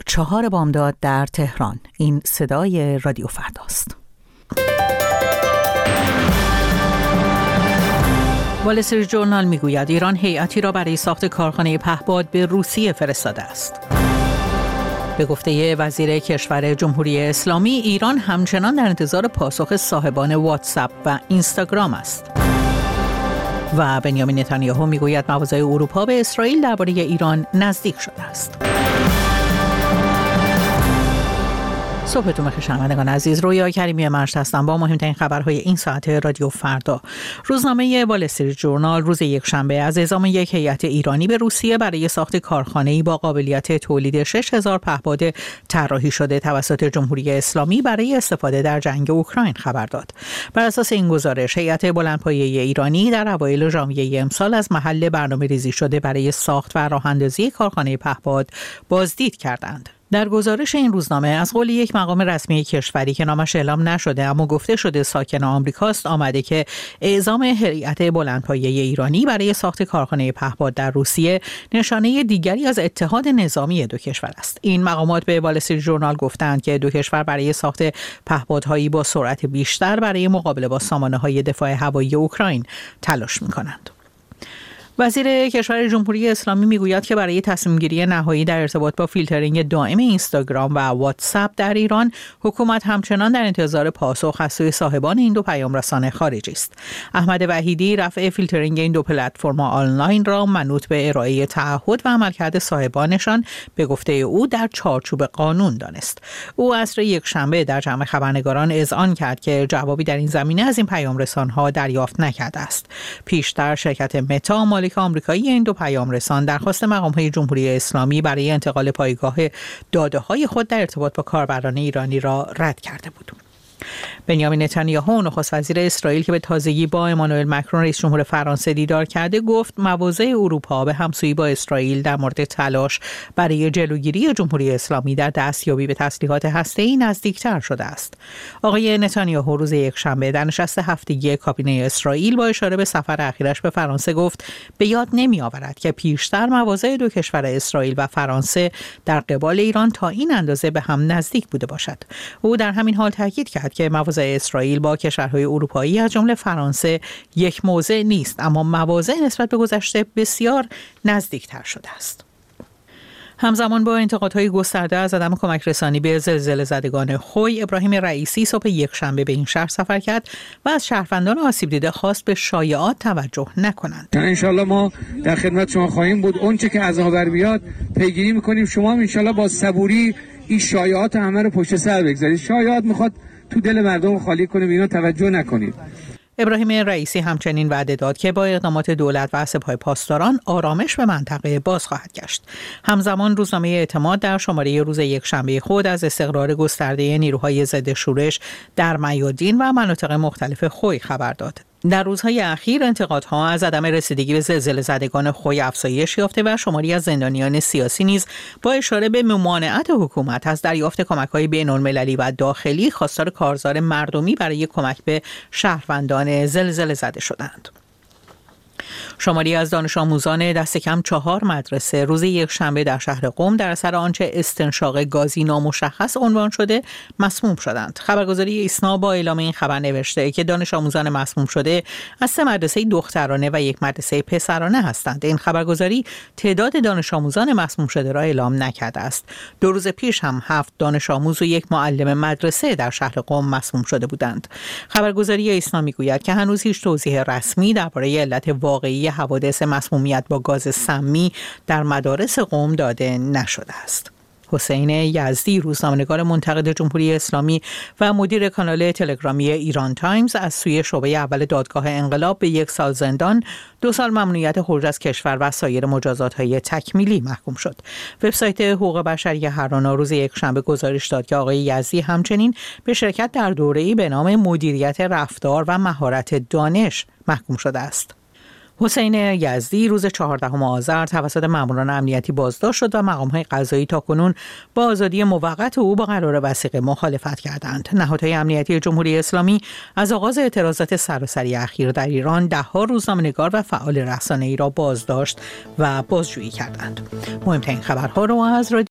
4 بامداد در تهران. این صدای رادیو فرداست. وال استریت ژورنال میگوید ایران هیئتی را برای ساخت کارخانه پهپاد به روسیه فرستاده است. به گفته وزیر کشور جمهوری اسلامی، ایران همچنان در انتظار پاسخ صاحبان واتساپ و اینستاگرام است. و بنیامین نتانیاهو میگوید مواضع اروپا به اسرائیل درباره ایران نزدیک شده است. صبحتون بخیر شنوندگان عزیز، رویا کریمی مشت هستم با مهمترین خبرهای این ساعت رادیو فردا. روزنامه وال استریت ژورنال روز یکشنبه از اعزام یک هیئت ایرانی به روسیه برای ساخت کارخانه‌ای با قابلیت تولید 6000 پهپاد طراحی شده توسط جمهوری اسلامی برای استفاده در جنگ اوکراین خبر داد. بر اساس این گزارش، هیئت بلندپایه ایرانی در اوایل ژانویه امسال از محل برنامه‌ریزی شده برای ساخت و راه‌اندازی کارخانه پهپاد بازدید کردند. در گزارش این روزنامه از قول یک مقام رسمی کشوری که نامش اعلام نشده اما گفته شده ساکن آمریکاست آمده که اعزام هیئت بلندپایه ایرانی برای ساخت کارخانه پهپاد در روسیه نشانه دیگری از اتحاد نظامی دو کشور است. این مقامات به وال استریت ژورنال گفتند که دو کشور برای ساخت پهپادهایی با سرعت بیشتر برای مقابله با سامانه‌های دفاع هوایی اوکراین تلاش می‌کنند. وزیر کشور جمهوری اسلامی میگوید که برای تصمیم گیری نهایی در ارتباط با فیلترینگ دائم اینستاگرام و واتساپ در ایران، حکومت همچنان در انتظار پاسخ از سوی صاحبان این دو پیام رسان خارجی است. احمد وحیدی رفع فیلترینگ این دو پلتفرم آنلاین را منوط به ارائه تعهد و عملکرد صاحبانشان به گفته او در چارچوب قانون دانست. او عصر یکشنبه در جمع خبرنگاران اذعان کرد که جوابی در این زمینه از این پیام رسان‌ها دریافت نکرده است. پیشتر شرکت متا مالک آمریکایی این دو پیام رسان درخواست مقام‌های جمهوری اسلامی برای انتقال پایگاه داده‌های خود در ارتباط با کاربران ایرانی را رد کرده بود. بنیامین نتانیاهو نخست وزیر اسرائیل که به تازگی با امانوئل مکرون رئیس جمهور فرانسه دیدار کرده گفت مواضع اروپا به همسویی با اسرائیل در مورد تلاش برای جلوگیری جمهوری اسلامی در دستیابی به تسلیحات هسته‌ای نزدیکتر شده است. آقای نتانیاهو روز یکشنبه در نشست هفتگی کابینه اسرائیل با اشاره به سفر اخیرش به فرانسه گفت به یاد نمی‌آورد که پیشتر مواضع دو کشور اسرائیل و فرانسه در قبال ایران تا این اندازه به هم نزدیک بوده باشد. او در همین حال تاکید کرد که مواضع اسرائیل با کشورهای اروپایی از جمله فرانسه یک موضع نیست، اما مواضع نسبت به گذشته بسیار نزدیکتر شده است. همزمان با انتقادهای گسترده از عدم کمک رسانی به زلزله زدگان خوی، ابراهیم رئیسی صبح یکشنبه به این شهر سفر کرد و از شهروندان آسیب دیده خواست به شایعات توجه نکنند. ان شاءالله ما در خدمت شما خواهیم بود. اون چه که از آب بر بیاد پیگیری می‌کنیم. شما هم ان شاءالله با صبوری این شایعات همه رو پشت سر بگذارید. شایعات می‌خواد تو دل مردم خالی کنه، به اینا توجه نکنید. ابراهیم رئیسی همچنین وعده داد که با اقدامات دولت و سپاه پاسداران آرامش به منطقه باز خواهد گشت. همزمان روزنامه اعتماد در شماره روز یکشنبه خود از استقرار گسترده نیروهای ضد شورش در میادین و مناطق مختلف خوی خبر داد. در روزهای اخیر انتقادها از عدم رسیدگی به زلزله زدگان خوی افزایش یافته و شماری از زندانیان سیاسی نیز با اشاره به ممانعت حکومت از دریافت کمک‌های بین‌المللی و داخلی خواستار کارزار مردمی برای کمک به شهروندان زلزله زده شدند. شماری از دانش آموزان دست کم 4 مدرسه روز یکشنبه در شهر قم در اثر آنچه استنشاق گازی نامشخص عنوان شده مسموم شدند. خبرگزاری ایسنا با اعلام این خبر نوشته که دانش آموزان مسموم شده از 3 مدرسه دخترانه و 1 مدرسه پسرانه هستند. این خبرگزاری تعداد دانش آموزان مسموم شده را اعلام نکرده است. 2 روز پیش هم 7 دانش آموز و 1 معلم مدرسه در شهر قم مسموم شده بودند. خبرگزاری ایسنا میگوید که هنوز هیچ توضیح رسمی درباره علت واقعی حوادث مسمومیت با گاز سمی در مدارس قم داده نشده است. حسین یزدی، روزنامه‌نگار منتقد جمهوری اسلامی و مدیر کانال تلگرامی ایران تایمز، از سوی شعبه اول دادگاه انقلاب به 1 سال زندان، 2 سال ممنوعیت خروج از کشور و سایر مجازات‌های تکمیلی محکوم شد. وبسایت حقوق بشری هرانا روز یکشنبه گزارش داد که آقای یزدی همچنین به شرکت در دوره‌ای به نام مدیریت رفتار و مهارت دانش محکوم شده است. حسین یزدی روز 14 آذر توسط ماموران امنیتی بازداشت شد و مقام‌های قضایی تاکنون با آزادی موقت او با قرار وثیقه مخالفت کردند. نهادهای امنیتی جمهوری اسلامی از آغاز اعتراضات سراسری اخیر در ایران 10 روزنامه‌نگار و فعال رسانه‌ای را بازداشت و بازجویی کردند. مهمترین خبرها را از رادیو